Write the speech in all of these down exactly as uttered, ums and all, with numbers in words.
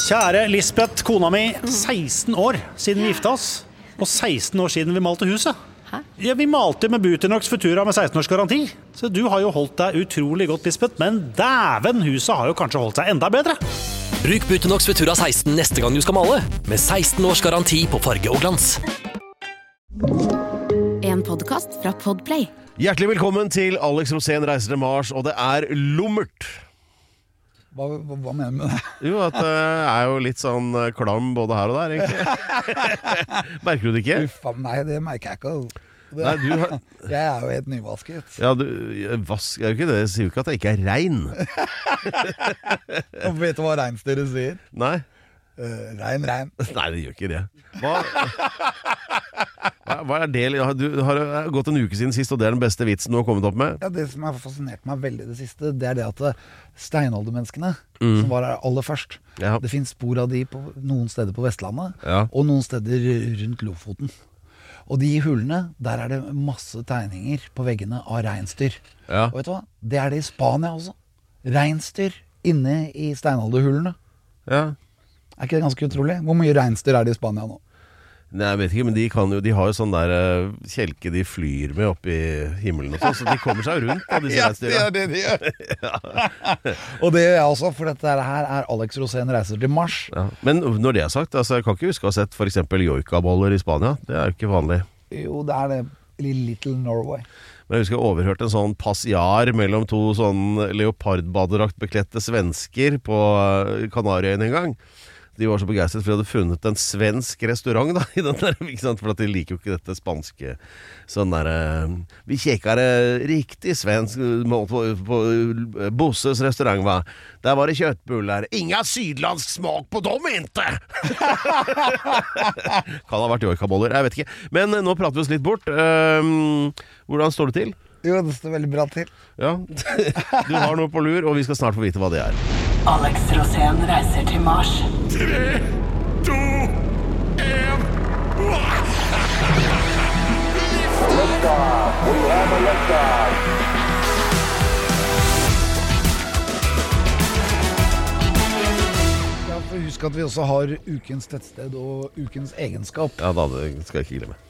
Kjære Lisbeth, kona mi, seksten år siden vi gifta oss, og seksten år siden vi malte huset. Hæ? Ja, vi malte med Buternox Futura med seksten års garanti. Så du har jo holdt deg utrolig godt, Lisbeth, men dæven, huset har jo kanskje holdt seg enda bedre. Bruk Buternox Futura seksten neste gang du skal male, med seksten års garanti på farge og glans. En podcast fra Podplay. Hjertelig velkommen til Alex Rosén reiser til Mars, og det er lummert. Hva, hva, hva mener du med det? Jo, at det er jo litt sånn klam både her og der, egentlig. Merker du det ikke? Uffa, nei, det merker jeg ikke. Det, Nei, du har... Jeg er jo helt nyvasket. Ja, du, vask er jo ikke det. Jeg sier jo ikke at det ikke er regn. Og vet du hva reinsdyret sier? Nei. Uh, rein, rein. Nei, det gjør ikke det. Hva, hva, hva er det? Du har gått en uke siden sist, og det er den beste vitsen du har kommet opp med. Ja, det som har fascinert meg veldig det siste, det er det at steinaldermenneskene, Mm. som var her aller først, Ja. det finnes spor av de på noen steder på Vestlandet, Ja. og noen steder rundt Lofoten. Og de hulene, der er det masse tegninger på veggene av reinsdyr. Ja. Og vet du hva? Det er det i Spania også. Reinsdyr inne i steinalderhulene. Ja. Er ikke det ganske utrolig? Hvor mye reinsdyr er det i Spania nå? Nei, jeg vet ikke, men de, kan jo, de har jo sånn der uh, kjelke de flyr med opp i himmelen og sånn, så de kommer seg rundt da, disse reinsdyra. det de gjør. Og det gjør jeg også, for dette her er Alex Rosén reiser til Mars. Ja. Men når det er sagt, altså, jeg kan ikke huske å ha sett for eksempel joikaboller i Spania. Det er jo ikke vanlig. Jo, det er det i Little Norway. Men jeg husker jeg overhørte en sånn passiar mellom to sånn leopardbaderakt beklette svensker på Kanarieøyene en gang. De var så begeistret for de hadde funnet en svensk restaurant da, i den der, ikke sant? For at de liker jo ikke dette spanske sånn der, vi kjekar riktig svensk på, på Bosses restaurant, va? Der var det kjøttbullar, inga sydlandsk smak på dem inte. Kan ha vært joikaboller, jeg vet ikke. Men nå prater vi oss litt bort. um, Hvordan står det til? Jo, det står veldig bra til. Ja, du har noe på lur, og vi skal snart få vite hva det er. Alex Rosén reiser til Mars. Tre, to, en. Liftoff. We have a liftoff. Ja, for husk at vi også har ukens tettsted og ukens egenskap. Ja, da det skal jeg ikke glemme.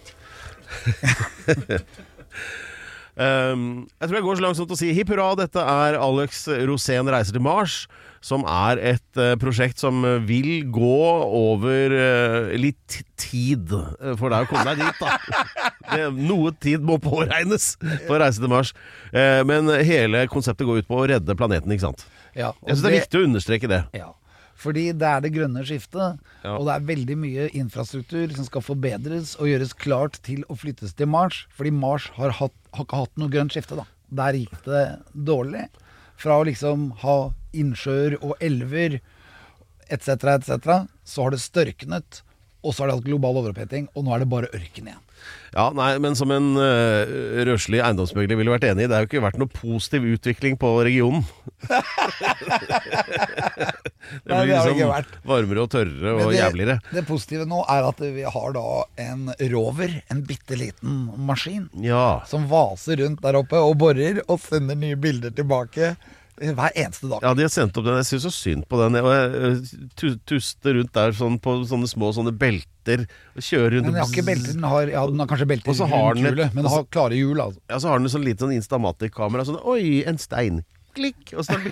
Um, jeg tror jeg går så langt som til å si hipp hurra, dette er Alex Rosén reiser til Mars, som er et uh, prosjekt som vil gå over uh, litt tid, for det er å komme deg dit da. Det, noe tid må påregnes for å reise til Mars, uh, men hele konseptet går ut på å redde planeten, ikke sant? Ja, og Jeg synes det er viktig å understreke det. Ja, fordi det er det grønne skiftet, Ja. og det er veldig mye infrastruktur som skal forbedres og gjøres klart til å flyttes til Mars, fordi Mars har, hatt, har ikke hatt noe grønt skifte da. Der gikk det dårlig, fra å liksom ha innsjøer og elver, et cetera, et cetera, så har det størknet, og så har det hatt global overoppheting, og nå er det bare ørken igjen. Ja, nei, men som en uh, røslig eiendomsmegler ville vært enig i, det har jo ikke vært noe positiv utvikling på regionen. det Nei, det har blir det ikke liksom vært. varmere og tørrere og Men det, jævligere. det positive nå er at vi har da en rover, en bitteliten maskin, Ja, som vaser rundt der oppe og borer og sender nye bilder tilbake hver eneste dag. ja, de har sendt opp den. Jeg synes så synd på den. Og jeg uh, tu- tuster rundt der sånn på sånne små sånne belter og kjører rundt. Men den har ikke belter, den har, ja, den har kanskje belter Og så har rundt den et- hjulet, men den har klare hjul altså. Ja, så har den sånn lite sånn Instamatic-kamera. Sånn, oi, en stein. Klikk. Og så,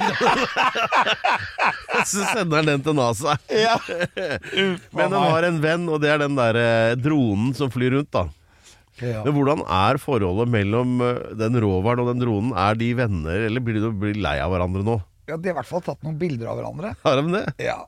så sender den den til NASA. Men den har en venn, og det er den der eh, dronen som flyr rundt da. Ja. Men hvordan er forholdet mellom eh, den roveren og den dronen? Er de venner, eller blir de blir lei av hverandre nå? Ja, de har i hvert fall tatt noen bilder av hverandre. Har de det? Ja.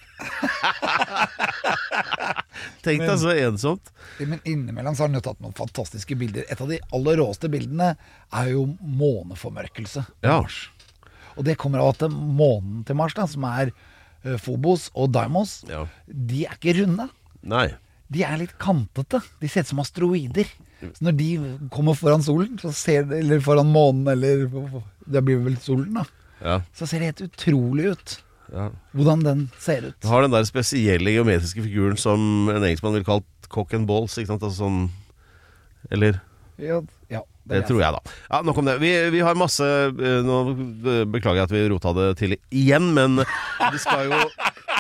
Tenk deg Men- så ensomt. Men innimellom så har den jo tatt noen fantastiske bilder. Et av de aller råeste bildene er jo måneformørkelse på Ja. Mars. Og det kommer av at månen til Mars, da, som er eh, Phobos og Deimos, Ja. de er ikke runde. Nei. De er litt kantete. De ser ut som asteroider. Så når de kommer foran solen, så ser det, eller foran månen, eller det blir vel solen da, Ja. så ser det helt utrolig ut. Ja. Hvordan den ser ut. Du har den der spesielle geometriske figuren som en engelskmann vil kalt cock and balls, ikke sant? Altså sånn, eller... Ja, ja, Det tror jeg da. Ja, nok om det. Vi, vi har masse Nå beklager jeg at vi rota det til igjen, men vi skal jo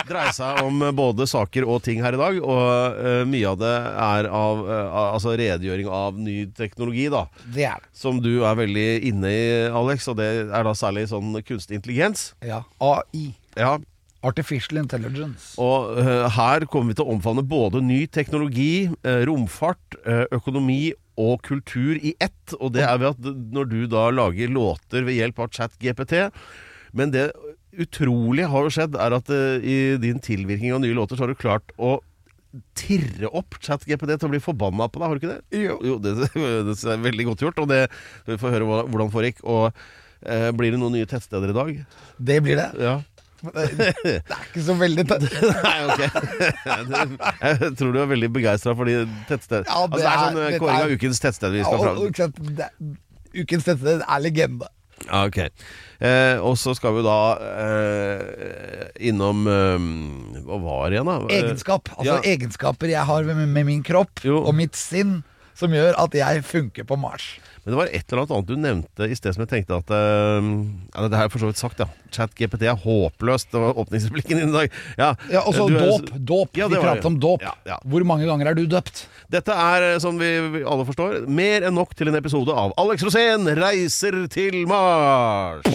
dreier seg om både saker og ting her i dag, og uh, mye av det er av uh, altså redegjøring av ny teknologi, da. Det er det. Som du er veldig inne i, Alex, og det er da særlig sånn kunstig intelligens. Ja, A I. Ja. Artificial Intelligence. Og uh, her kommer vi til å omfavne både ny teknologi, uh, romfart, uh, økonomi og kultur i ett. Og det er ved at når du da lager låter ved hjelp av ChatGPT, men det utrolig har jo skjedd er at uh, i din tilvirkning av nye låter så har du klart å tirre opp ChatGPT til å bli forbanna på deg, har du ikke det? Jo. Jo, det, det er veldig godt gjort, og det, vi får høre hvordan det foregikk. Og uh, blir det noen nye tettsteder i dag? Det blir det. Ja. Det er ikke så veldig tett. Nei, ok. Jeg tror du er veldig begeistret for de tettsteder. Ja, altså, det det er sånn er- kåring dette er- av ukens tettsted vi skal Ja, fram. og, ikke sant, det- Ukens tettsted er legende. Ja, ok. Eh, og så skal vi da eh, innom eh, hva var det igjen da? Egenskap, altså Ja. egenskaper jeg har med, med min kropp Jo. og mitt sinn, som gjør at jeg funker på Mars. Men det var et eller annet du nevnte i sted som jeg tenkte at uh, ja, det har jeg for så vidt sagt, ja. ChatGPT er håpløst. Det var åpningsreplikken din i dag. Ja, Ja, og så du er- dåp. dåp. Ja, Vi det var det. prater om dåp. Ja, ja. Hvor mange ganger er du døpt? Dette er, som vi, vi alle forstår, mer enn nok til en episode av Alex Rosén reiser til Mars.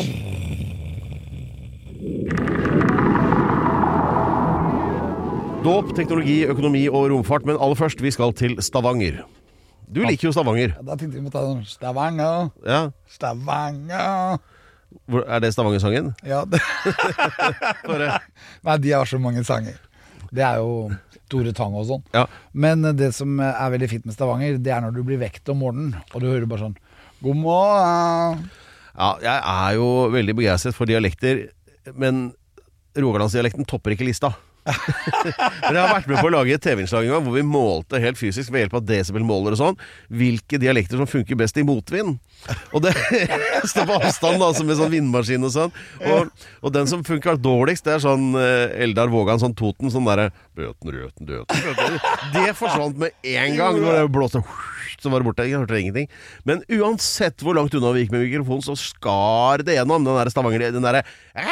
Dåp, teknologi, økonomi og romfart, men aller først, vi skal til Stavanger. Du liker jo Stavanger. Ja, da tenkte vi må ta sånn Stavanger, Ja. Stavanger. Hvor- Er det Stavanger-sangen? Ja, det, Bare- nei, de har så mange sanger. Det er jo Tore Tang og sånn. Ja. Men det som er veldig fint med Stavanger, det er når du blir vekt om morgenen, og du hører bare sånn God morgen. Ja, jeg er jo veldig begeistret for dialekter, men Rogalandsdialekten topper ikke lista. Men jeg har vært med på å lage et T V-innslag en gang hvor vi målte helt fysisk ved hjelp av desibelmåler og sånn hvilke dialekter som funker best i motvind. Og det står på avstand da, som en sånn vindmaskin og sånn. Og, og den som funker dårligst, det er sånn eh, Eldar Vågan, sånn Toten, sånn derre Bøten, røten, døten, bøten. Det forsvant med en gang når det blåste. Så var det borte, jeg hørte ingenting. Men uansett hvor langt unna vi gikk med mikrofonen, så skar det gjennom den der Stavanger, den derre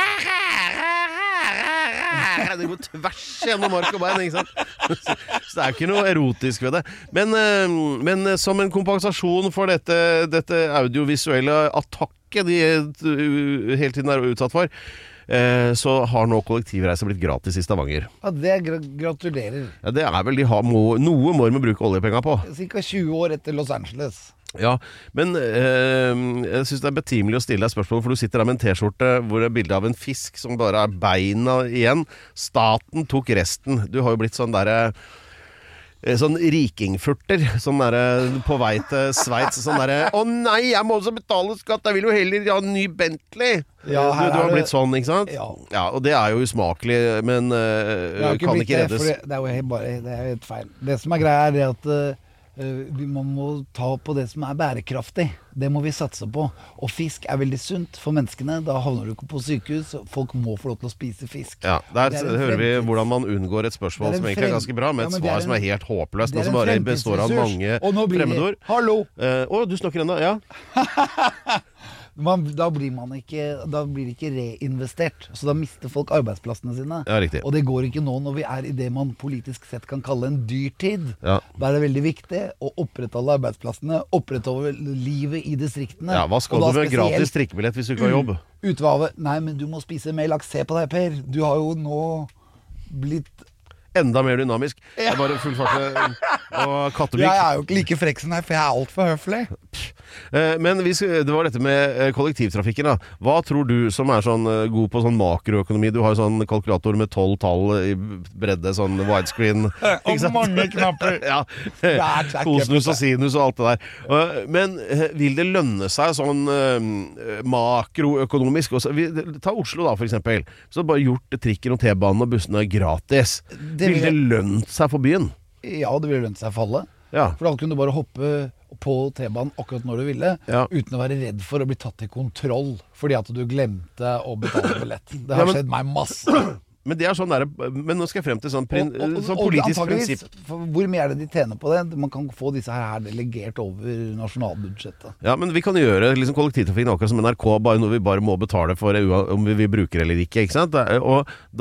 det går tvers gjennom mark og bein, ikke sant? Så, så det er ikke noe erotisk ved det. Men, eh, men som en kompensasjon for dette, dette audiovisuelle attakket de eh, hele tiden er utsatt for, eh, så har nå kollektivreise blitt gratis i Stavanger. Ja, det gra gratulerer. Ja, det er vel de har må, noe må de bruke oljepenger på. Cirka tjue år etter Los Angeles. Ja, men eh, jeg synes det er betimelig å stille deg spørsmål, for du sitter der med en t-skjorte hvor det er bilde av en fisk som bare er beina igjen. Staten tok resten. Du har jo blitt sånn derre sånn rikingfurter, sånn derre på vei til Sveits, sånn derre å nei, jeg må også betale skatt, jeg vil jo heller ha en ny Bentley. Ja, her du, du har er det- blitt sånn, ikke sant? Ja. Ja, og det er jo usmakelig, men Det uh, har ikke kan blitt ikke det, reddes. for det, det er jo helt, bare, det er helt feil. Det som er greia er det at uh, vi- man må ta på det som er bærekraftig. Det må vi satse på. Og fisk er veldig sunt for menneskene. Da havner du ikke på sykehus. Folk må få lov til å spise fisk. Ja, der Det er en hører vi fremtids- hvordan man unngår et spørsmål Det er en som egentlig er frem- ganske bra, med Ja, et men det er svar som en- er helt håpløst, Det og er som en bare består av fremtidsressurs. mange Og nå blir det- fremmedord. Hallo! Eh, Å, du snakker ennå? Ja. Man, da blir man ikke Da blir det ikke reinvestert. Så da mister folk arbeidsplassene sine. Ja, riktig. Og det går ikke nå når vi er i det man politisk sett kan kalle en dyrtid. Ja. Da er det veldig viktig å opprettholde arbeidsplassene, opprettholde livet i distriktene. Ja, hva skal Og du da med spesielt gratis trikkebillett hvis du ikke har jobb? Ute ved havet. Nei, men du må spise mer laks. Se på deg, Per. Du har jo nå blitt Enda mer dynamisk. Det er bare full fart og kattemyk. Jeg er jo ikke like frekk som deg, for jeg er altfor høflig. Eh, Men vi skal, det var dette med eh, kollektivtrafikken da. Hva tror du som er sånn eh, god på sånn makroøkonomi? Du har jo sånn kalkulator med tolv tall i bredde, sånn widescreen. ikke sant? mange knapper. Ja, Det er check, kosinus og jeg sinus og alt det der. Og, Men eh, vil det lønne seg sånn eh, makroøkonomisk også? Vi, ta Oslo da, for eksempel. Så bare gjort trikken og T-banen og bussene gratis. Det Vil det vil- lønt seg for byen? Ja, det ville lønt seg å falle. Ja. For da kunne du bare hoppe på T-banen akkurat når du ville, Ja. uten å være redd for å bli tatt i kontroll fordi at du glemte å betale billett. Det har Ja, men- skjedd meg masse. Men det er sånn der, men nå skal jeg frem til sånn, prin, Og- og- sånn og politisk antageligvis, prinsipp. for hvor mye er det de tjener på det? Man kan få disse her, her delegert over nasjonalbudsjettet. Ja, men vi kan gjøre liksom kollektivtrafikken akkurat som N R K, bare noe vi bare må betale for ua- om vi, vi bruker eller ikke, ikke sant? Det er- Og da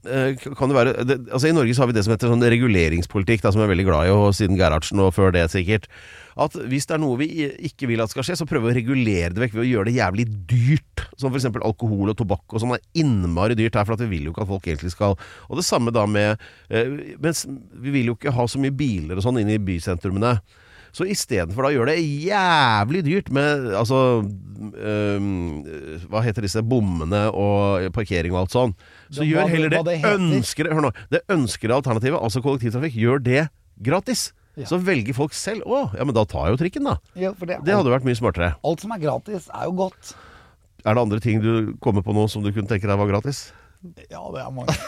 eh, kan det være det, altså I Norge så har vi det som heter sånn reguleringspolitikk da, som jeg er veldig glad i, og siden Gerhardsen og før det sikkert, at hvis det er noe vi ikke vil at skal skje, så prøver vi å regulere det vekk ved å gjøre det jævlig dyrt, som for eksempel alkohol og tobakk og sånn er innmari dyrt her, for at vi vil jo ikke at folk egentlig skal, og det samme da med eh, mens vi vil jo ikke ha så mye biler og sånn inne i bysentrumene. Så i stedet for da gjør det jævlig dyrt med, altså, øh, hva heter disse bommene og parkering og alt sånn. Så Det- gjør hva- heller det, hva det heter. ønsker, hør nå, det ønskede alternativet, altså kollektivtrafikk, gjør det gratis. Ja. Så velger folk selv, å, ja, men da tar jeg jo trikken da. Ja, for det, Det hadde vært mye smartere. alt som er gratis er jo godt. Er det andre ting du kommer på nå som du kunne tenke deg var gratis? Ja, det er mange.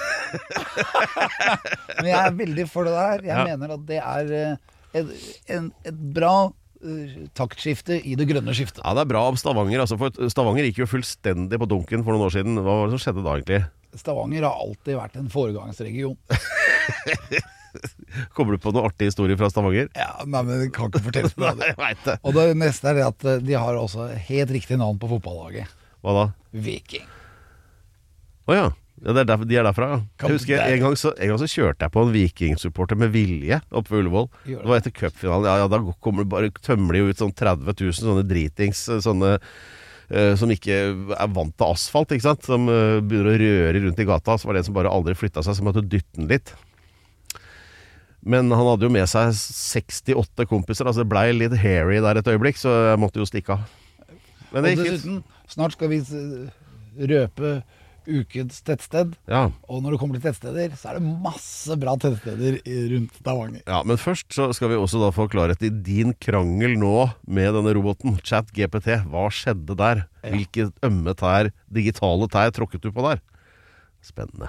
Men jeg er veldig for det der. Jeg Ja. mener at det er eh, et, en, et bra eh, taktskifte i det grønne skiftet. Ja, det er bra av Stavanger, altså, for Stavanger gikk jo fullstendig på dunken for noen år siden. Hva var det som skjedde da egentlig? Stavanger har alltid vært en foregangsregion. Kommer du på noen artig historie fra Stavanger? Ja, nei, men jeg kan ikke fortelle deg Nei, det. jeg vet det. Og det neste er det at eh, de har også helt riktig navn på fotballaget. Hva da? Viking. Åja, ja, det er derf- de er derfra, ja. Kan Jeg husker det- en gang, så, en gang så kjørte jeg på en Viking-supporter med vilje oppe ved Ullevål. Gjør det. Det var etter cupfinalen. Ja, ja, da kommer det bare, tømmer de ut sånn tretti tusen sånne dritings, sånne eh, som ikke er vant til asfalt, ikke sant? Som eh, begynner å røre rundt i gata. Så var det en som bare aldri flyttet seg, som måtte dytte den litt. Men han hadde jo med seg sekstiåtte kompiser, altså det ble litt hairy der et øyeblikk, så jeg måtte jo stikke av. Men Og det gikk fint. dessuten, snart skal vi eh, røpe ukens tettsted. Ja. Og når det kommer til tettsteder, så er det masse bra tettsteder i- rundt Stavanger. Ja, men først så skal vi også da få klarhet i din krangel nå med denne roboten, ChatGPT. Hva skjedde der? Hvilke ømme tær, digitale tær tråkket du på der? Spennende.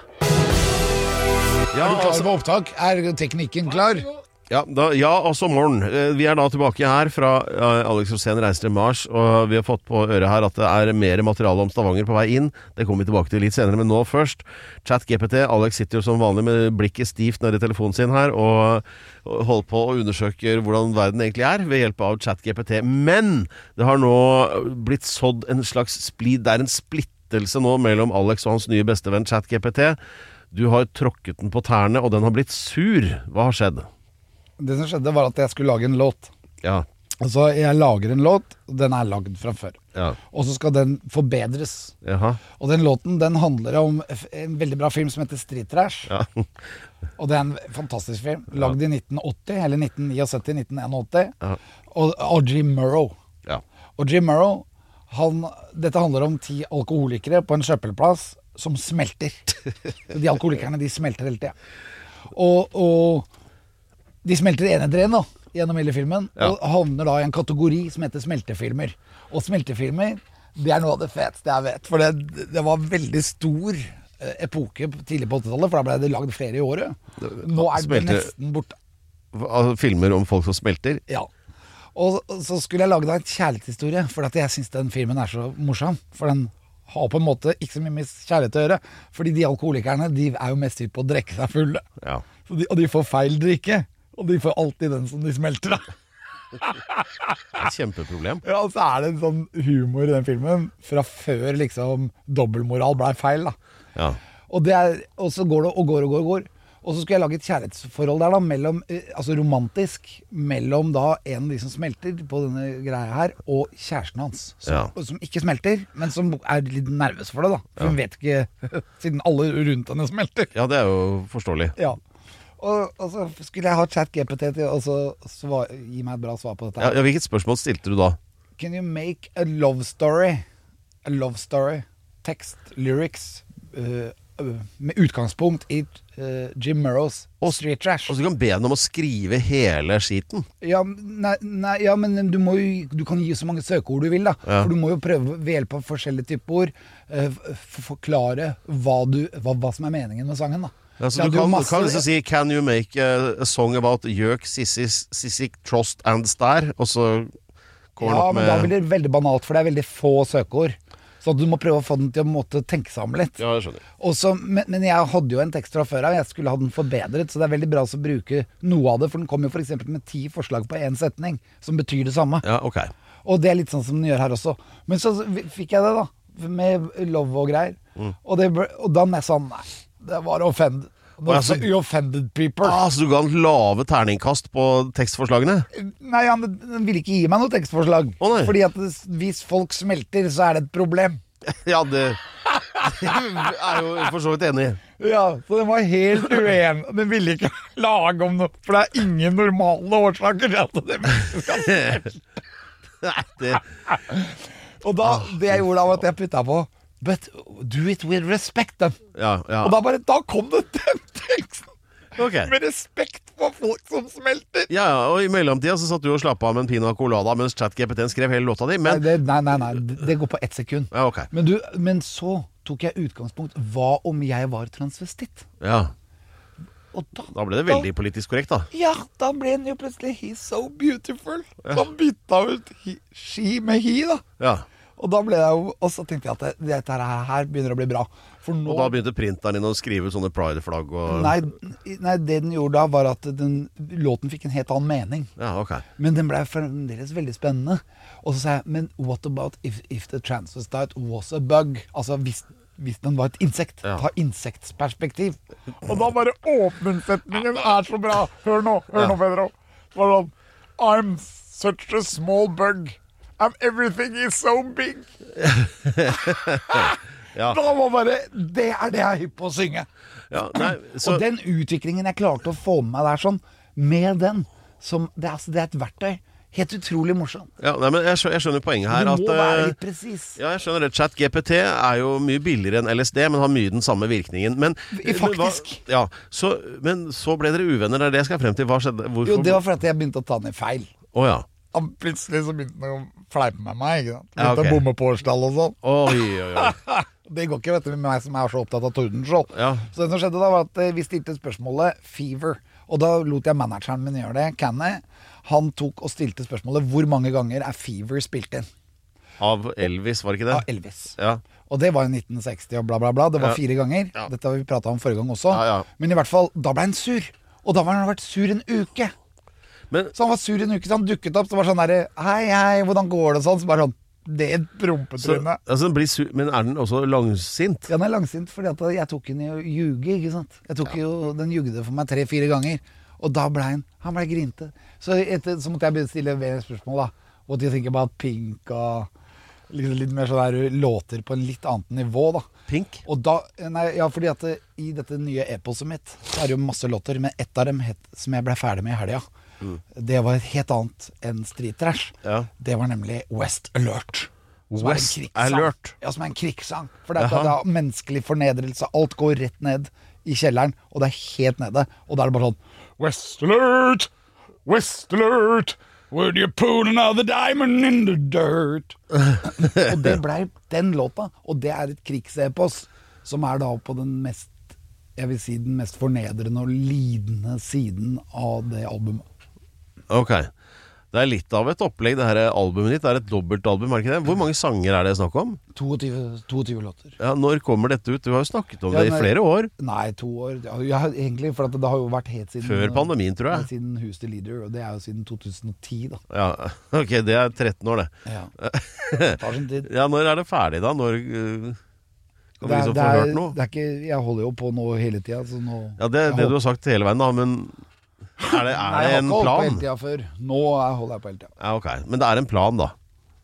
Ja, Er du klar altså, på opptak? Er teknikken klar? ja, da, ja, altså morgen. Eh, Vi er da tilbake her fra eh, Alex Rosén reiser til Mars, og vi har fått på øret her at det er mer materiale om Stavanger på vei inn. Det kommer vi tilbake til litt senere, men nå først. ChatGPT. Alex sitter jo som vanlig med blikket stivt nede i telefonen sin her, og og holder på og undersøker hvordan verden egentlig er ved hjelp av ChatGPT. Men det har nå blitt sådd en slags splid. Det er en splittelse nå mellom Alex og hans nye bestevenn ChatGPT. Du har tråkket den på tærne, og den har blitt sur. Hva har skjedd? Det som skjedde var at jeg skulle lage en låt. Ja, Altså, jeg lager en låt, og den er lagd fra før. ja, Og så skal den forbedres. jaha, Og den låten, den handler om f- en veldig bra film som heter Street Trash. ja, Og det er en fantastisk film. Lagd i nitten åtti, eller nitten syttini, nitten åttién. Ja. Og av Jim Murrow. ja. Og Jim Murrow, han, dette handler om ti alkoholikere på en søppelplass som smelter. Så de alkoholikerne, de smelter hele tida. Og, og de smelter en etter en da, gjennom hele filmen, Ja. og havner da i en kategori som heter smeltefilmer. Og smeltefilmer, det er noe av det feteste jeg vet, for det, det var veldig stor eh, epoke tidlig på åttitallet, for da ble det lagd flere i året. Nå er det Smelte- nesten borte. Altså, filmer om folk som smelter. Ja. Og og så skulle jeg lage da en kjærlighetshistorie, for at jeg synes den filmen er så morsom. For den har på en måte ikke så mye med kjærlighet å gjøre. Fordi de alkoholikerne, de er jo mest hypp på å drikke seg fulle. Ja. Så de, og de får feil drikke. Og de får alltid den som de smelter da. Et kjempeproblem. Ja, og så er det en sånn humor i den filmen fra før liksom dobbeltmoral ble feil da. Ja. Og, det er, og så går det og går og går og går. Og så skulle jeg lage et kjærlighetsforhold der da, mellom, eh, altså romantisk, mellom da en av de som smelter på denne greia her, og kjæresten hans. Som, Ja. som ikke smelter, men som er litt nervøs for det da. For hun vet ikke, siden alle rundt henne smelter. Ja, det er jo forståelig. Ja. Og, og så skulle jeg ha ChatGPT til å så svar, gi meg et bra svar på dette Ja, her. ja, hvilket spørsmål stilte du da? Can you make a love story, a love story, text, lyrics, uh, uh, med utgangspunkt i uh, Jim Murrows Street Trash? Og så kan du be den om å skrive hele skiten. Ja, nei, nei, ja, men du, må jo, du kan gi så mange søkeord du vil da. Ja. For du må jo prøve ved hjelp av forskjellige typer ord uh, f- forklare hva, du, hva, hva som er meningen med sangen da. Ja, så Jeg du hadde jo kan, masse- kan liksom si Can you make a, a song about gjøk, sissik, sissik, trost and stær? Og så kommer den Ja, opp men med da blir det veldig banalt, for det er veldig få søkeord. Så du må prøve å få den til å måtte tenke seg om litt. Ja, jeg skjønner. Og så- men, men jeg hadde jo en tekst fra før av, jeg skulle ha den forbedret, så det er veldig bra å bruke noe av det, for den kommer jo for eksempel med ti forslag på en setning, som betyr det samme. Ja, ok. Og det er litt sånn som den gjør her også. Men så fikk jeg det da, med love og greier. Og, det, ble- og da er jeg sånn, nei, Det var offended. Altså, You offended people. Ah, så du ga en lave terningkast på tekstforslagene? Nei, han, han ville ikke gi meg noe tekstforslag. Å, nei. Fordi at det, hvis folk smelter, så er det et problem. Ja, det, det er jo for så vidt enig i. Ja, så den var helt uenig. Den ville ikke lage om noe, for det er ingen normale årsaker til at det mennesket skal smelte. Nei, det... Og da, det jeg gjorde da, var at jeg puttet på But do it with respect them. Ja, ja. Og da bare, da kom det den teksten. Okay. Med respekt for folk som smelter. Ja, ja, og i mellomtida så satt du og slappet av med en pina colada mens ChatGPT skrev hele låta di, men... Nei, det, nei, nei, nei, det går på ett sekund. Ja, ok. Men, du, men så tok jeg utgangspunkt. Hva om jeg var transvestitt? Ja, Og da, da ble det veldig politisk korrekt da. Ja, da ble den jo plutselig He's so beautiful. Så han bytta ut he, she med he da. Ja. Og da ble jeg jo, og så tenkte jeg at det, dette her, her begynner å bli bra. For nå, Og da begynte printeren din å skrive ut sånne pride-flagg og... nei, nei, det den gjorde da var at den, låten fikk en helt annen mening. Ja, ok. Men den ble fremdeles veldig spennende. Og så sa jeg, men what about if, if the transvestite was a bug? Altså hvis, hvis den var et insekt. Ja. Ta insektsperspektiv. Og da bare åpningssetningen er så bra. Hør nå, hør Ja. nå, Pedro. Bare sånn, I'm such a small bug. And everything is so big. Ja. Da var bare, det er det jeg er hypp på å synge. Ja, nei, så... Og den utviklingen jeg klarte å få med meg der sånn, med den, som, det, er, altså, det er et verktøy. Helt utrolig morsomt. Ja, nei, men jeg skjønner, jeg skjønner poenget her. Du at, må være eh, litt presis. Ja, jeg skjønner det. ChatGPT er jo mye billigere enn L S D, men har mye den samme virkningen. Men, I- faktisk. Men, hva, ja, så, men så ble dere uvenner, det er det jeg skal frem til. Hva skjedde? Hvorfor? Jo, det var fordi jeg begynte å ta den i feil. Å ja. Han plutselig så begynte han å fleipe med meg, ikke sant? Ja, Begynte ok. å bomme på årstall og sånn. Oi, oi, oi. Det går ikke, vet du, med meg som er så opptatt av Tordenskjold. Ja. Så det som skjedde da var at eh, vi stilte spørsmålet Fever. Og da lot jeg manageren min gjøre det, Canny. Han tok og stilte spørsmålet hvor mange ganger er Fever spilt inn? Av Elvis, var det ikke det? Av Elvis. Ja. Og det var i nitten seksti og bla bla bla. Det var Ja. fire ganger. Ja. Dette har vi pratet om forrige gang også. Ja, ja. Men i hvert fall, da ble han sur. Og da var han vært sur en uke. Men, Så han var sur en uke, så han dukket opp. Så var sånn der, hei, hei, hvordan går det sånn? Så bare sånn, det er et så, prompetryne. altså, den blir su- men er den også langsint? Ja, den er langsint, fordi at jeg tok den i å ljuge, ikke sant? Jeg tok jo, den ljugde for meg tre-fire ganger. Og da ble han, han ble grinte. Så, etter, så måtte jeg begynne å stille flere spørsmål da. What do you think about Pink? Og liksom litt mer sånn der låter på en litt annet nivå da. Pink? Og da, nei, ja, fordi at det, i dette nye eposet mitt, så er det jo masse låter, men ett av dem het, som jeg ble ferdig med i helga, mm. det var et helt annet enn Street Trash. Ja. Det var nemlig West Alert. Som er en West krigssang. Alert? Ja, som er en krigssang. For det er, Jaha. det er menneskelig fornedrelse. Alt går rett ned i kjelleren, og det er helt nede. Og da er det bare sånn West Alert! West Alert! Would you put another diamond in the dirt? Og det ble den låta. Og det er et krigsepos som er da på den mest, jeg vil si den mest fornedrende og lidende siden av det albumet. Ok. Det er litt av et opplegg, det her albumet ditt. Det er et dobbeltalbum, er det ikke det? Hvor mange sanger er det snakk om? tjueto, tjueto låter. Ja, når kommer dette ut? Du har jo snakket om Ja, det i nei- flere år. Nei, to år. Ja, jeg har egentlig, for at det har jo vært helt siden Før pandemien, tror jeg. Siden Who's the Leader, og det er jo siden to tusen og ti da. Ja, ok, det er tretten år det. Ja. Det tar sin tid. Ja, når er det ferdig da? Når uh, kan vi Det er, liksom det få er, hørt noe? det er ikke, jeg holder jo på nå hele tida, så nå Ja, det er det du har sagt hele veien da, men er det, er Nei, det jeg har en ikke holdt på plan? hele tida før. Nå er- holder jeg på hele tida. Ja, ok. Men det er en plan da.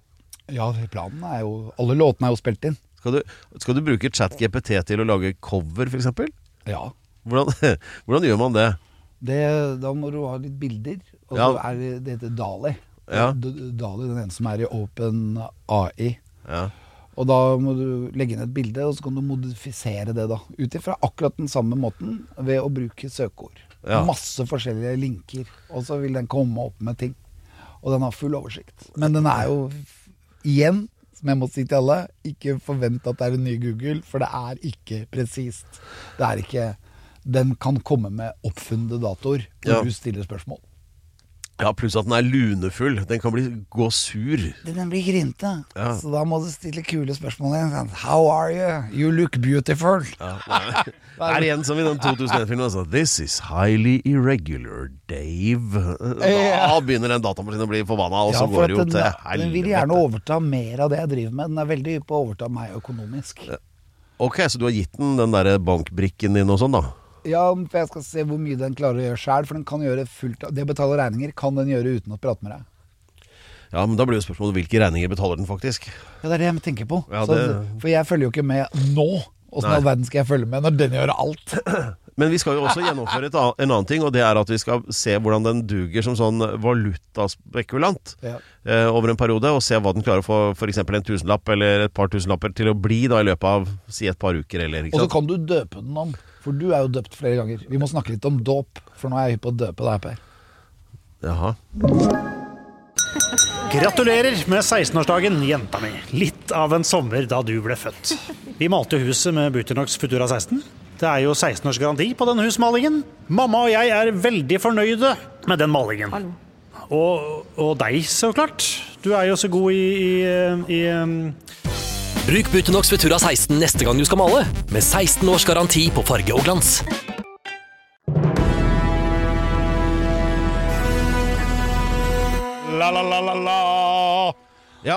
Ja, planen er jo alle låtene er jo spilt inn. Skal du, skal du bruke ChatGPT til å lage cover, for eksempel? Ja. Hvordan, hvordan gjør man det? Det, da må du ha litt bilder. Og Ja. så er det, det heter Dali. Ja. D- Dali, den ene som er i Open A I. Ja. Og da må du legge inn et bilde, og så kan du modifisere det da. Ut ifra akkurat den samme måten ved å bruke søkeord. Ja. Masse forskjellige linker, og så vil den komme opp med ting. Og den har full oversikt. Men den er jo, igjen, som jeg må si til alle, ikke forvent at det er en ny Google, for det er ikke presist. Det er ikke, den kan komme med oppfunnede datoer når Ja. du stiller spørsmål. Ja, pluss at den er lunefull. Den kan bli, gå sur. Den blir grinte, Ja. så da må du stille kule spørsmål igjen. Sånn, how are you? You look beautiful. Ja, nei. Det er igjen som i den to tusen én-filmen. Altså. This is highly irregular, Dave. Da begynner den datamaskinen å bli forbanna, og så Ja, for går at det jo den, til den vil gjerne helvete. overta mer av det jeg driver med. Den er veldig på å overta meg økonomisk. Ok, så du har gitt den den der bankbrikken din og sånn da? Ja, for jeg skal se hvor mye den klarer å gjøre selv, for den kan gjøre fullt av, det å betale regninger kan den gjøre uten å prate med deg. Ja, men da blir jo spørsmålet hvilke regninger betaler den faktisk? Ja, det er det jeg tenker på. Ja, Så, det... for jeg følger jo ikke med nå. Hvordan all verden skal jeg følge med når den gjør alt? Men vi skal jo også gjennomføre et an- en annen ting, og det er at vi skal se hvordan den duger som sånn valutaspekulant Ja. eh, over en periode, og se hva den klarer å få for eksempel en tusenlapp eller et par tusenlapper til å bli da i løpet av, si et par uker eller, ikke Og så sant? kan du døpe den om, for du er jo døpt flere ganger. Vi må snakke litt om dåp, for nå er jeg hypp på å døpe deg, Per. Jaha. Gratulerer med seksten-årsdagen, jenta mi. Litt av en sommer da du ble født. Vi malte huset med Buternox Futura seksten. Det er jo seksten års garanti på den husmalingen. Mamma og jeg er veldig fornøyde med den malingen. Og, og deg, så klart. Du er jo så god i... i, i um... Bruk Buternox Futura seksten neste gang du skal male, med seksten års garanti på farge og glans. La la la la la. Ja,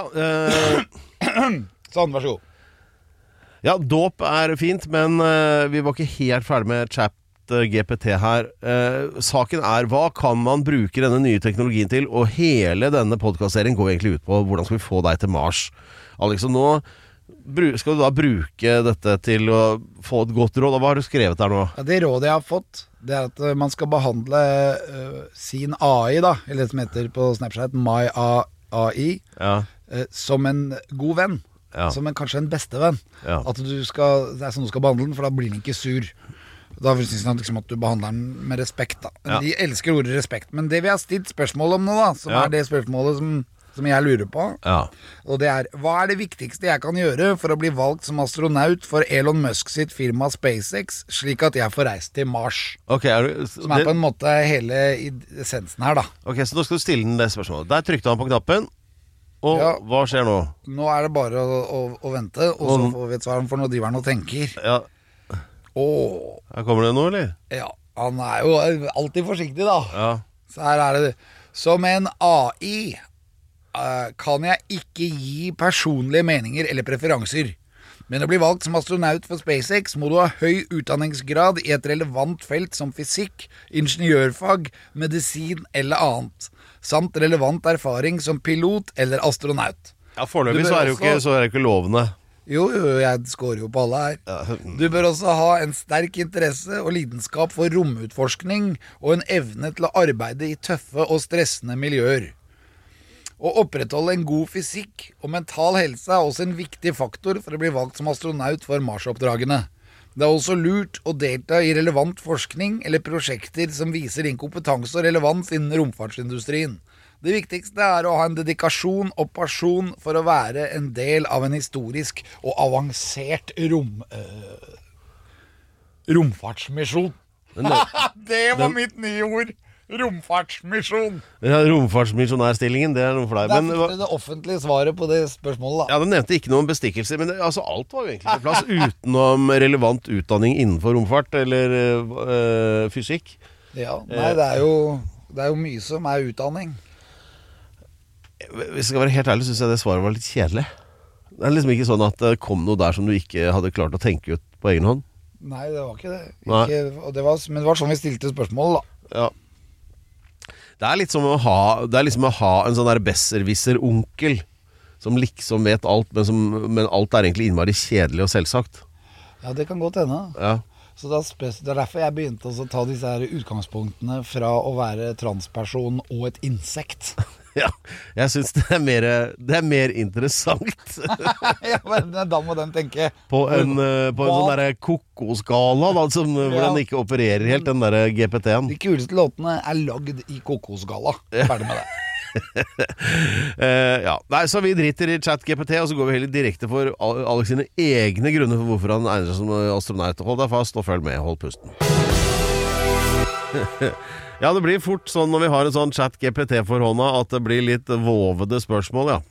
eh, Sånn, vær så god. ja, dåp er fint, men eh, vi var ikke helt ferdig med chat eh, G P T her. Eh, saken er, hva kan man bruke denne nye teknologien til? Og hele denne podcastserien går egentlig ut på hvordan skal vi få deg til Mars. Alex, og nå bru- skal du da bruke dette til å få et godt råd. Og hva har du skrevet der nå? Ja, det rådet jeg har fått, det er at uh, man skal behandle uh, sin A I, da, eller det som heter på Snapchat My A I, Ja, uh, som en god venn. Ja. Som en, kanskje en bestevenn. Ja. At du skal, det er sånn du skal behandle den, for da blir den ikke sur. Da synes jeg liksom at du behandler den med respekt, da. Men Ja. de elsker ordet respekt. Men det vi har stilt spørsmål om nå, da, som Ja. er det spørsmålet som, som jeg lurer på, ja. og det er, hva er det viktigste jeg kan gjøre for å bli valgt som astronaut for Elon Musk sitt firma SpaceX, slik at jeg får reist til Mars? Ok, er du, Som er det, på en måte hele essensen her, da. ok, så nå skal du stille den det spørsmålet. Der trykte han på knappen, og Ja. hva skjer nå? Nå er det bare å, å, å vente, og så Og- får vi et svar, for nå driver han og tenker. Ja, Åh, her kommer det nå, eller? ja, han er jo alltid forsiktig, da. Ja. Så her er det. Som en A I eh, kan jeg ikke gi personlige meninger eller preferanser. Men å bli valgt som astronaut for SpaceX må du ha høy utdanningsgrad i et relevant felt som fysikk, ingeniørfag, medisin eller annet, samt relevant erfaring som pilot eller astronaut. Ja, foreløpig Du så bør er det jo ikke, også- så er det ikke lovende. Jo, jo, jeg scorer jo på alle her. Du bør også ha en sterk interesse og lidenskap for romutforskning og en evne til å arbeide i tøffe og stressende miljøer. Å opprettholde en god fysikk og mental helse er også en viktig faktor for å bli valgt som astronaut for Mars-oppdragene. Det er også lurt å delta i relevant forskning eller prosjekter som viser din kompetanse og relevans innen romfartsindustrien. Det viktigste er å ha en dedikasjon og pasjon for å være en del av en historisk og avansert rom, øh, romfartsmisjon. Det var mitt nye ord! Romfartsmisjon. Ja, romfartsmisjonærstillingen, det er noe for deg. Der Men, fikk du det offentlige svaret på det spørsmålet, da. ja, den nevnte ikke noe om bestikkelser, men det, altså, alt var jo egentlig på plass utenom relevant utdanning innenfor romfart eller øh, fysikk. Ja, nei, det er jo, det er jo mye som er utdanning. Hvis jeg skal være helt ærlig, synes jeg det svaret var litt kjedelig. Det er liksom ikke sånn at det kom noe der som du ikke hadde klart å tenke ut på egen hånd. Nei, det var ikke det. Nei. Ikke, og det var, men det var sånn vi stilte spørsmål, da. Ja. Det er litt som å ha, det er liksom å ha en sånn der besserwisser-onkel som liksom vet alt, men, som, men alt er egentlig innmari kjedelig og selvsagt. Ja, det kan godt hende. Ja. Så da spes- Det er derfor jeg begynte å ta disse her utgangspunktene fra å være transperson og et insekt. Ja, jeg synes det er mer, det er mer interessant Ja, men da må den tenke på en, eh, på en Hva? sånn der kokoskala da, som, hvor Ja. den ikke opererer helt, den der G P T-en. De kuleste låtene er lagd i kokosgalla. Ferdig med det. Eh, ja. Nei, så vi driter i chat G P T, og så går vi heller direkte for Al- Alex sine egne grunner for hvorfor han egner seg som astronaut. Hold deg fast og følg med, hold pusten. Ja, det blir fort sånn når vi har en sånn chat G P T for hånda, at det blir litt vovede spørsmål, ja.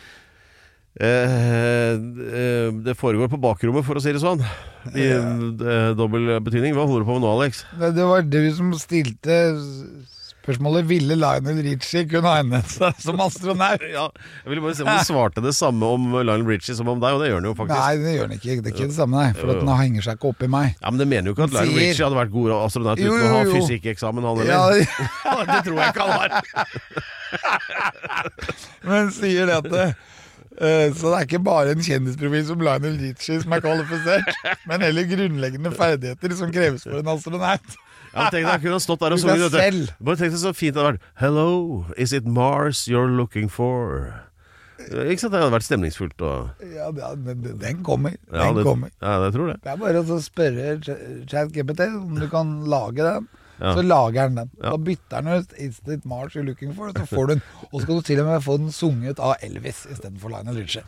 Eh, eh, det foregår på bakrommet, for å si det sånn. I eh, dobbel betydning. Hva holder du på med nå, Alex? Det, det var du som stilte Spørsmålet, ville Lionel Richie kunne ha egnet seg som astronaut? Ja, jeg ville bare se om du svarte det samme om Lionel Richie som om deg, og det gjør han jo faktisk. Nei, det gjør han ikke. Det er ikke det samme, nei. For at den henger seg ikke opp i meg. Ja, men det mener jo ikke at Lionel Sier- Richie hadde vært god astronaut Jo, uten å ha jo, jo. fysikkeksamen, han Ja, eller? Det tror jeg ikke han har. men sier det at det, eh, så det er ikke bare en kjendisprofil som Lionel Richie som er kvalifisert, men heller grunnleggende ferdigheter som kreves for en astronaut. Ja, tenk deg, jeg kunne ha stått der og Du sunget deg dette. selv. Bare tenk deg så fint det hadde vært. Hello, is it Mars you're looking for? Ikke sant, det hadde vært stemningsfullt og... Ja, det- den, den kommer. Den Ja, det, kommer. ja, jeg tror det. Det er bare å spørre ChatGPT om du kan lage den. Ja. Så lager den den. Ja. Da bytter den ut Is it Mars you're looking for? Så får du den. Og så skal du til og med få den sunget av Elvis i stedet for Lionel Richie.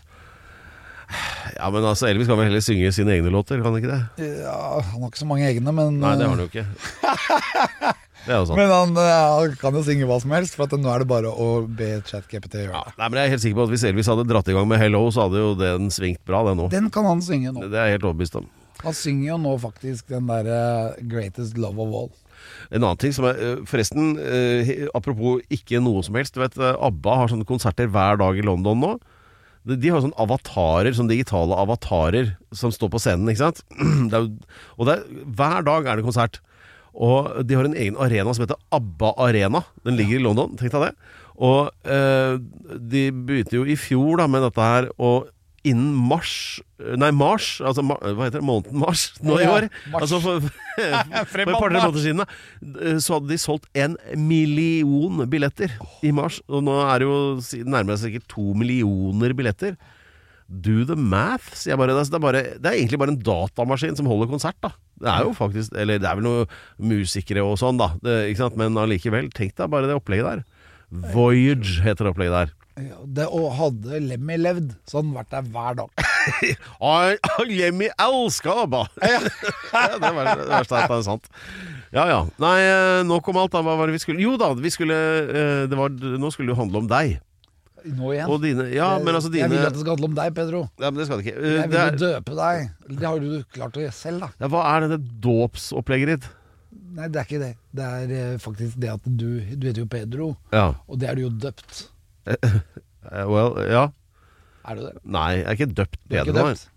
Ja, men altså, Elvis kan vel heller synge sine egne låter, kan han ikke det? Ja, han har ikke så mange egne, men Nei, det har han jo ikke. Det er jo sant. Men han, eh, han kan jo synge hva som helst, for at nå er det bare å be ChatGPT gjøre Ja, det. nei, men jeg er helt sikker på at hvis Elvis hadde dratt i gang med Hello, så hadde jo den svingt bra, det nå. Den kan han synge nå. Det er jeg helt overbevist om. Han synger jo nå faktisk den der eh, Greatest Love of All. En annen ting som er, øh, forresten, øh, he- apropos ikke noe som helst, du vet, øh, ABBA har sånne konserter hver dag i London nå. De, de har sånne avatarer, sånne digitale avatarer som står på scenen, ikke sant? Det er, jo- og det er, hver dag er det konsert. Og de har en egen arena som heter ABBA Arena. Den ligger i London, tenk deg det. Og øh, de begynte jo i fjor da med dette her, og innen mars, nei mars, altså ma- hva heter det, måneden mars nå i Ja, år, mars. altså for, for et par tre måneder siden da, så hadde de solgt en million billetter i mars, og nå er det jo si- nærmere seg sikkert to millioner billetter. Do the math, sier jeg bare. Det er, bare. det er egentlig bare en datamaskin som holder konsert da. Det er jo faktisk, eller det er vel noen musikere og sånn da, det, ikke sant? Men allikevel, tenk deg bare det opplegget der. Voyage heter det opplegget der. Ja, det, og hadde Lemmy levd, så hadde han vært der hver dag. Ai, Lemmy elsker ABBA. Ja, det var det verste at det er sant. Ja, ja. Nei, eh, nok om alt da. Hva var det vi skulle? Jo da, vi skulle, eh, det var, nå skulle det jo handle om deg. Nå igjen. Og dine, ja, men altså dine... Jeg vil at det skal handle om deg, Pedro. Ja, men det skal det ikke. Eh, Jeg Det vil er, jo døpe deg. Det har du klart å gjøre selv, da. ja, hva er denne dåpsopplegget ditt? Nei, det er ikke det. Det er eh, faktisk det at du Du heter jo Pedro, Ja. og det er du jo døpt. Eh, well, ja. Er du det? Nei, jeg er ikke døpt Du er ikke bedre nå. døpt.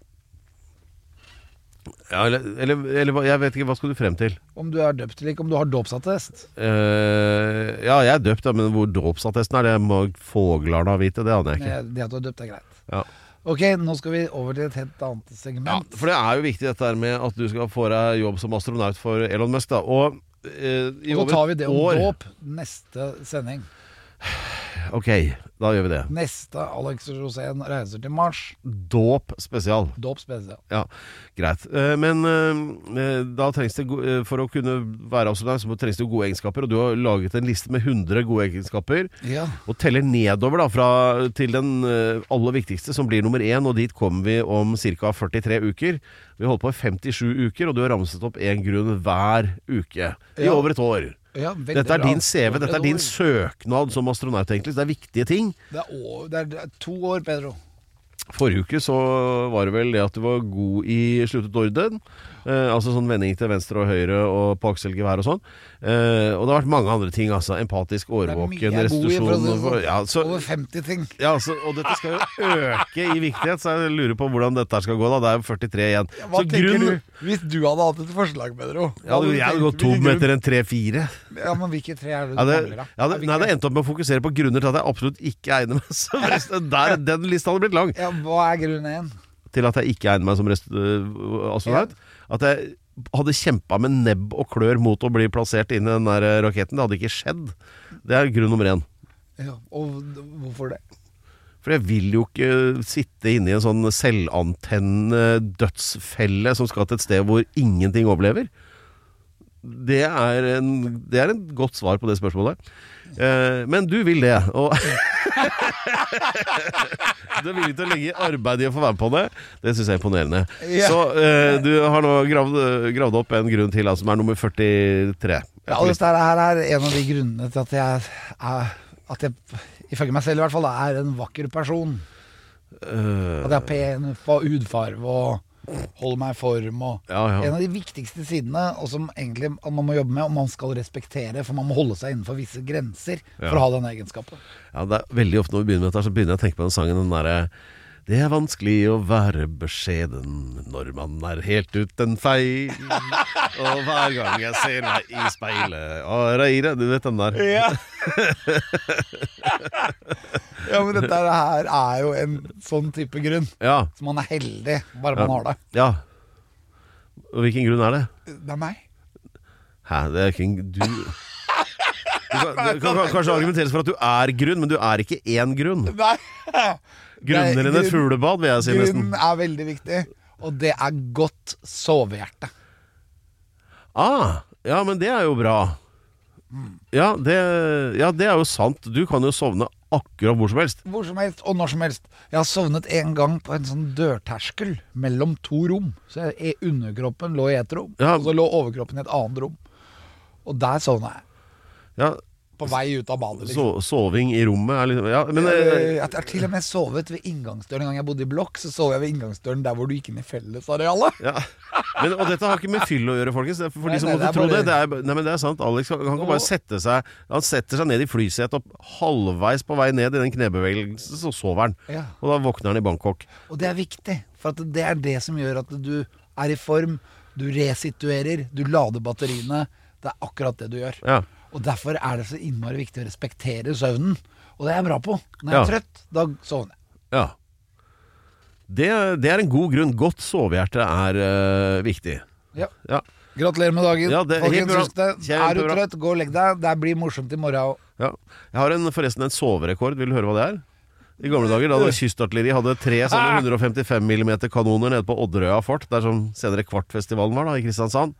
Ja, eller, eller, eller hva- jeg vet ikke, hva skal du frem til? Om du er døpt eller ikke, om du har dåpsattest. Eh, ja, jeg er døpt, ja, men hvor dåpsattesten er, det må foglarna vite, det aner jeg ikke. Det, det at du er døpt, er greit. Ja. Ok, nå skal vi over til et helt annet Ja, segment. for det er jo viktig dette her med at du skal få deg jobb som astronaut for Elon Musk da. Og eh, i Og så over tar vi et det om år- dåp neste sending. Ok, da gjør vi det. Neste Alex Rosén reiser til Mars. Dåp spesial. Dåp spesial. Ja, greit. Eh, Men eh, da trengs det, go- eh, for å kunne være astronaut, så trengs det jo gode egenskaper. Og du har laget en liste med hundre gode egenskaper. Ja. Og teller nedover da, fra, til den eh, aller viktigste, som blir nummer én. Og dit kommer vi om ca. førtitre uker. Vi holder på i femtisju uker, og du har ramset opp en grunn hver uke. I Ja. over et år. Ja, veldig Dette er bra. din C V, dette er din År. søknad som astronaut, egentlig. Så det er viktige ting. Det er, år, det er, det er to år, Pedro. Forrige uke så var det vel det at du var god i sluttet orden. Eh, altså sånn vending til venstre og høyre og på akselgevær og sånn. Eh, og det har vært mange andre ting, altså. Empatisk, Det er mye årvåken, jeg er god i, for å si restitusjon. det sånn. Ja, så, Over femti ting. ja, så, og dette skal jo øke i viktighet, så jeg lurer på hvordan dette skal gå da. Det er jo førtitre igjen. Hva så tenker grunn... du hvis du hadde hatt et forslag, Pedro? Ja, jeg hadde gått tom etter en tre-fire. Ja, men hvilke tre er det du Ja, det, mangler, da? ja, det, nei, det endte opp med å fokusere på grunner til at jeg absolutt ikke egner meg som rest. Der, den lista hadde blitt lang. Ja, hva er grunn én? Til at jeg ikke egner meg som rest, øh, astronaut. At jeg hadde kjempa med nebb og klør mot å bli plassert inn i den der raketten. Det hadde ikke skjedd. Det er grunn nummer én. Ja, og hvorfor det? For jeg vil jo ikke sitte inne i en sånn selvantennende dødsfelle som skal til et sted hvor ingenting overlever. Det er en, det er en godt svar på det spørsmålet. Eh, men du vil det. Og du er villig til å legge arbeid i å få være med på det. Det synes jeg er imponerende. Ja. Så eh, du har nå gravd, gravd opp en grunn til, altså, som er nummer førtitre. Ja, og dette her er en av de grunnene til at jeg, er, at jeg ifølge meg selv i hvert fall, er en vakker person. Eh, At jeg har pen fa- hudfarve og holder meg i form. Og Ja, ja. En av de viktigste sidene, og som egentlig man må jobbe med, og man skal respektere, for man må holde seg innenfor visse grenser for Ja. å ha den egenskapen. Ja, det er veldig ofte når vi begynner med dette, så begynner jeg å tenke på den sangen, den derre det er vanskelig å være beskjeden når man er helt uten feil. Og hver gang jeg ser meg i speilet og reire, du vet den der. Ja. Ja, men dette her er jo en sånn type grunn. Ja, Så man er heldig, bare man har det. ja. Og hvilken grunn er det? Det er meg. Hæ, det er ikke en du... Du kan, det kan kan kanskje argumenteres for at du er grunn, men du er ikke én grunn. Nei. Grunner enn et grunn- fuglebad, vil jeg si nesten. Grunnen er veldig viktig, og det er godt sovehjerte. Ah, ja, men det er jo bra. Ja det, ja, det er jo sant. Du kan jo sovne akkurat hvor som helst. Hvor som helst og når som helst. Jeg har sovnet en gang på en sånn dørterskel mellom to rom. Så jeg, underkroppen lå i et rom, Ja. og så lå overkroppen i et annet rom. Og der sovna jeg. Ja, På vei ut av badet, so, liksom. soving i rommet er liksom ja, men, Eh, eh, Jeg har til og med sovet ved inngangsdøren. En gang jeg bodde i blokk, så sov jeg ved inngangsdøren der hvor du gikk inn i fellesarealet. ja. men, Og dette har ikke med fyll å gjøre, folkens. Det er For Nei, de som nei, måtte det er tro bare- det, det er, nei, men det er sant. Alex kan kan ikke bare sette seg Han setter seg ned i flysetet, og halvveis på vei ned i den knebevegelsen, så sover han. Ja. Og da våkner han i Bangkok. Og det er viktig, for at det er det som gjør at du er i form. Du resituerer, du lader batteriene. Det er akkurat det du gjør. Ja. Og derfor er det så innmari viktig å respektere søvnen. Og det er jeg bra på. Når jeg er Ja. trøtt, da sovner jeg. Ja. Det, det er en god grunn. Godt sovehjerte er eh, viktig. Ja. Ja. Gratulerer med dagen. Ja, det er helt Folkens, bra. husk det. Er du Kjempebra. trøtt, gå og legg deg. Det blir morsomt i morgen òg. Ja. Jeg har en, forresten en soverekord. Vil du høre hva det er? I gamle dager da hadde kystartilleri hadde tre sånne hundre og femtifem millimeter kanoner nede på Odderøya fort, der som senere Kvartfestivalen var da, i Kristiansand.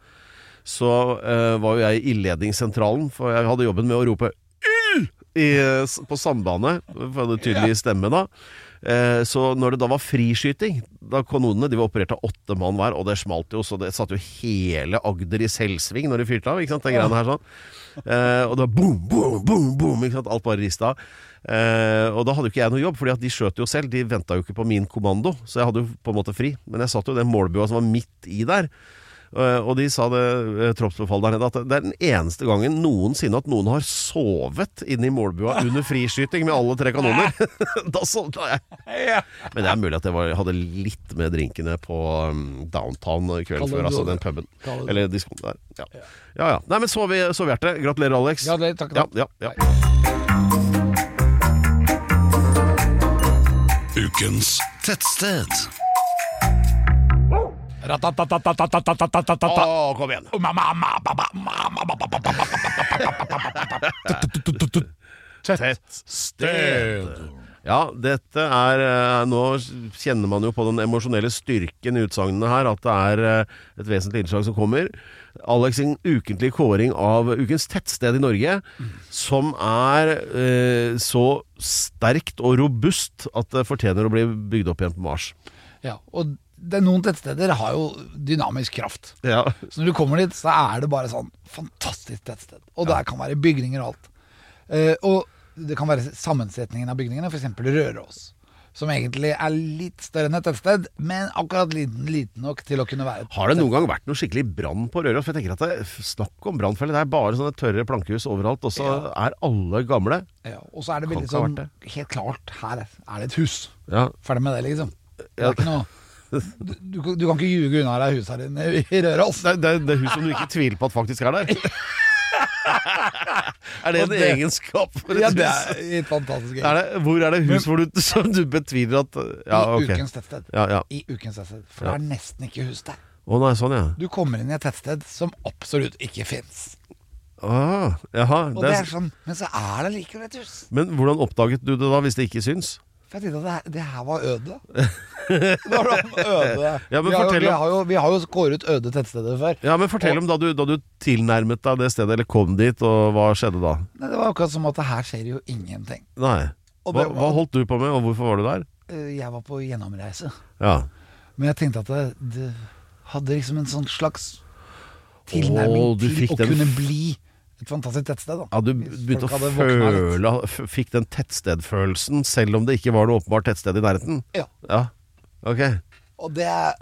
Så eh, var jo jeg i ildledningssentralen, for jeg hadde jobben med å rope «Ild!» i, s- på sambandet, for jeg hadde tydelig stemme da. Eh, så når det da var friskyting, da kanonene, de var operert av åtte mann hver, og det smalt jo, så det satt jo hele Agder i selvsving når de fyrte av, ikke sant, det greiene her sånn. Eh, og det var boom, boom, boom, boom, ikke sant, alt bare ristet av. Eh, og da hadde jo ikke jeg noe jobb, fordi at de skjøt jo selv, de ventet jo ikke på min kommando, så jeg hadde jo på en måte fri. Men jeg satt jo i den målbua som var midt i der. Uh, og de sa det, uh, troppsbefal der nede, at det er den eneste gangen noensinne at noen har sovet inne i målbua under friskyting med alle tre kanoner. Da sovna jeg. Men det er mulig at jeg var, hadde litt med drinkene på um, downtown kvelden Kaller før, du altså det? den puben. Kaller du Eller diskoen der. Ja. ja ja. Nei, men sov i sovhjerte. Gratulerer, Alex. Ja, det, takk Ja, da. ja, ja. Ukens tettsted. Å, kom igjen. Tettsted. Ja, dette er eh, Nå kjenner man jo på den emosjonelle styrken i utsagnene her, at det er eh, et vesentlig innslag som kommer. Alex sin ukentlig kåring av ukens tettsted i Norge, som er eh, så sterkt og robust at det fortjener å bli bygd opp igjen på Mars. Ja, og det, noen tettsteder har jo dynamisk kraft. Ja, Så når du kommer dit, så er det bare sånn fantastisk tettsted. Og der kan være bygninger og alt. Eh, og det kan være sammensetningen av bygningene, for eksempel Røros, som egentlig er litt større enn et tettsted, men akkurat liten, liten nok til å kunne være et har det noen gang vært noe skikkelig brann på Røros? For jeg tenker at det, snakk om brannfelle, det er bare sånne tørre plankehus overalt, og så Ja. er alle gamle. Ja, og så er det Kan veldig ikke ha sånn vært helt klart, her er er det et hus. Ja, Ferdig med det, liksom. Det Ja. er ikke noe du, du, du kan ikke ljuge unna deg huset her inne i i Røros. det, det, det er hus som du ikke tviler på at faktisk er der. Er det Og en det- egenskap for et Ja, det hus? er et fantastisk Er det, hvor er det hus hvor du, som du betviler at Ja, I ok. ukens tettsted. Ja, ja. I ukens tettsted. For Ja. det er nesten ikke hus der. Å nei, sånn ja. Du kommer inn i et tettsted som absolutt ikke fins. Ah, jaha, Og det det er, er sånn, men så er det likevel et hus. men hvordan oppdaget du det da, hvis det ikke syns? For jeg tenkte at det, her- det her var øde. Det var sånn øde. Ja, men vi, har jo, fortell vi, om- har jo, vi har jo kåret øde tettsteder før. Ja, men fortell om da du, da du tilnærmet deg det stedet, eller kom dit, og hva skjedde da? Nei, det var akkurat som at her skjer jo ingenting. Nei. Og Hva, det- hva holdt du på med, og hvorfor var du der? Eh, Jeg var på gjennomreise. Ja. Men jeg tenkte at det, det hadde liksom en sånn slags tilnærming Å, du til fikk å den- kunne bli et fantastisk tettsted. Da. Ja, du Hvis begynte å folk hadde våknet litt. føle f- Fikk den tettstedfølelsen, selv om det ikke var noe åpenbart tettsted i nærheten? Ja. Ja, ok. Og det er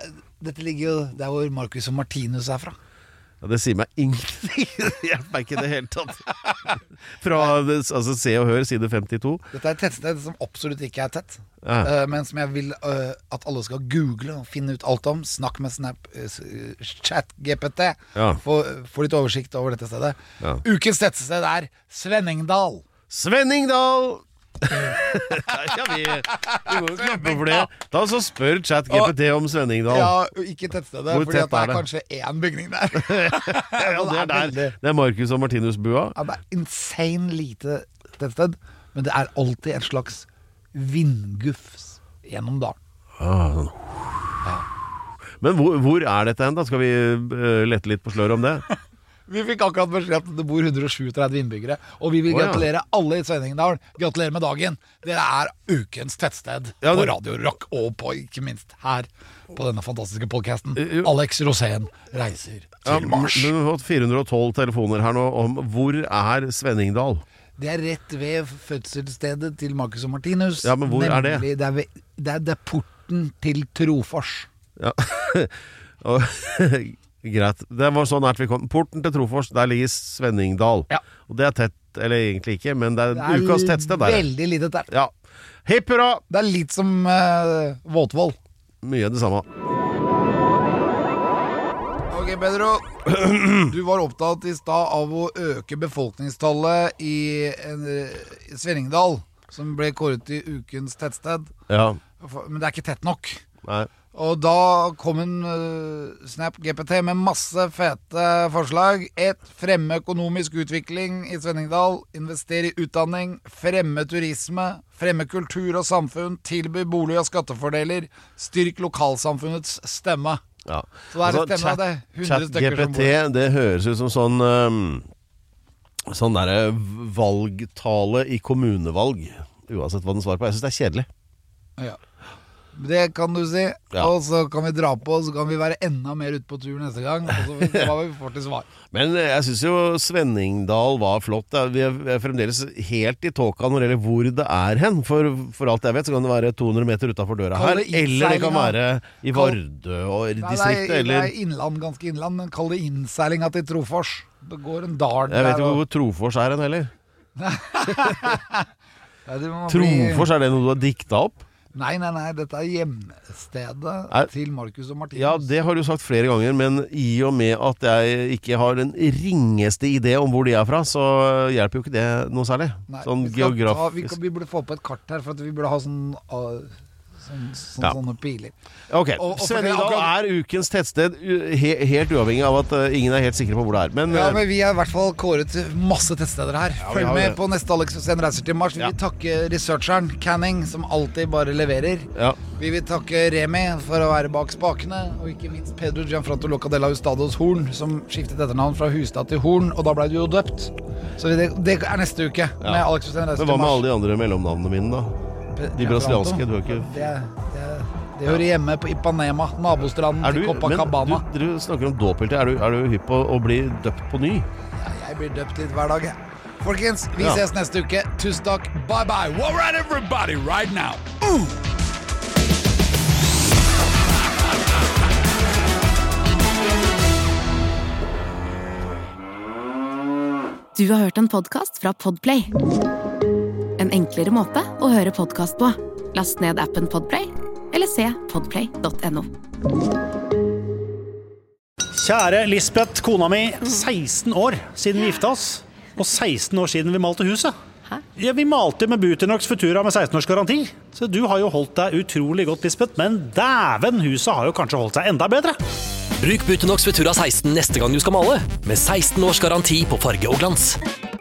dette ligger jo der hvor Marcus og Martinus er fra. Ja, det sier meg ingenting. Det hjelper meg ikke i det hele tatt. Fra altså, Se og Hør, side femtito. Dette er et tettsted som absolutt ikke er tett, Ja. uh, men som jeg vil uh, at alle skal google og finne ut alt om. Snakk med Snap, uh, chat G P T. Ja. Få, få litt oversikt over dette stedet. Ja. Ukens tettsted er Svenningdal. Svenningdal! Ja, vi, vi må jo knappe for det. Da så spør chat G P T om Svenningdal. Ja, ikke tettstedet, Hvor fordi tett at det er er det? kanskje én bygning der. Ja, det er der. veldig- Det er Marcus og Martinus-bua. Ja, det er insane lite tettsted, men det er alltid et slags vindgufs gjennom dalen. Ah, sånn. Men hvor, hvor er dette hen da? Skal vi uh, lette litt på slør om det? Vi fikk akkurat beskjed at det bor one hundre tjuetre innbyggere, og vi vil Å, ja. gratulere alle i Svenningdal. Gratulerer med dagen. Dere er ukens tettsted Ja, på det- Radio Rock, og på, ikke minst her på denne fantastiske podcasten. Eh, jo. Alex Rosén reiser Ja, til men Mars. vi har fått fire hundre og tolv telefoner her nå om hvor er Svenningdal? Det er rett ved fødselsstedet til Marcus og Martinus. Ja, men hvor er det? Nemlig, det? Er ved, det, er, det er porten til Trofors. Ja. Og, greit. Det var så nært vi kom. Porten til Trofors, der ligger Svenningdal. Ja. Og det er tett, eller egentlig ikke, men det er, Det er ukas tettsted der. veldig lite tett. Ja. Hipp hurra! Det er litt som uh, Våtvoll. Mye av det samme. Ok, Pedro. Du var opptatt i stad av å øke befolkningstallet i, en, i Svenningdal, som ble kåret til ukens tettsted. Ja. Men det er ikke tett nok. Nei. Og da kom en uh, Snap G P T med masse fete forslag. Et, fremme økonomisk utvikling i Svenningdal. Investere i utdanning. Fremme turisme. Fremme kultur og samfunn. Tilby bolig og skattefordeler. Styrk lokalsamfunnets stemme. Ja. Så det er Altså, et stemme av det. hundre Chat stykker G P som T, bor. det høres ut som sånn um, Sånn derre valgtale i kommunevalg. Uansett hva den svarer på. Jeg synes det er kjedelig. Ja. Det kan du si. Ja. Og så kan vi dra på, så kan vi være enda mer ute på tur neste gang. Og så hva vi får til svar. Men jeg synes jo Svenningdal var flott. Ja, vi er fremdeles helt i tåka når det gjelder hvor det er hen. For, for alt jeg vet så kan det være to hundre meter utenfor døra Kall her. det Eller det kan innseilinga. være i Kall- Vardø og Nei, det, distriktet. er, det Eller er innland, ganske innland, men kall det innseilinga til Trofors. Det går en dal jeg vet der, ikke og- hvor Trofors er hen heller. Ja, det må bli- Trofors, er det noe du har dikta opp? Nei, nei, nei, dette er hjemstedet Er- til Marcus og Martinus. Ja, det har du sagt flere ganger, men i og med at jeg ikke har den ringeste idé om hvor de er fra, så hjelper jo ikke det noe særlig. Nei, Sånn vi, skal ta, vi, geografisk. kan, vi burde få på et kart her, for at vi burde ha sånn, uh, sånn, sånn Ja. sånne piler. Ok, Og- og for det Svenningdal akkurat- er ukens tettsted, u- he, helt uavhengig av at uh, ingen er helt sikre på hvor det er. Men, Ja, uh, men vi har i hvert fall kåret til masse tettsteder her. vi Følg har med det. på neste Alex Rosén reiser til Mars. Vi Ja. vil takke researcheren Canning, som alltid bare leverer. ja. Vi vil takke Remi for å være bak spakene, og ikke minst Pedro Gianfranto Locadella Hustados Horn, som skiftet etternavn fra Hustad til Horn, og da ble du jo døpt. Så det, det er neste uke med Alex Rosén reiser Men til hva med Mars. alle de andre mellomnavnene mine, da? Pe- De Gianfranto. brasilianske, du har ikke Det, det, det hører hjemme på Ipanema, nabostranden Er du, til Copacabana. men du, dere snakker om dåpilter. Er du, er du hypp på å bli døpt på ny? Ja, jeg blir døpt litt hver dag, jeg. Folkens, vi Ja. ses neste uke. Tusen takk. Bye bye. All right, everybody, right now. Uh! Du har hørt en podcast fra Podplay. En enklere måte å høre podcast på. Last ned appen Podplay, eller se podplay punktum no. Kjære Lisbeth, kona mi, seksten år siden vi gifta oss. Og seksten år siden vi malte huset. Ja, vi malte med Buternox Futura med seksten års garanti. Så du har jo holdt deg utrolig godt, Lisbeth. Men dæven, huset har jo kanskje holdt seg enda bedre. Bruk Buternox Futura seksten neste gang du skal male, med seksten års garanti på farge og glans.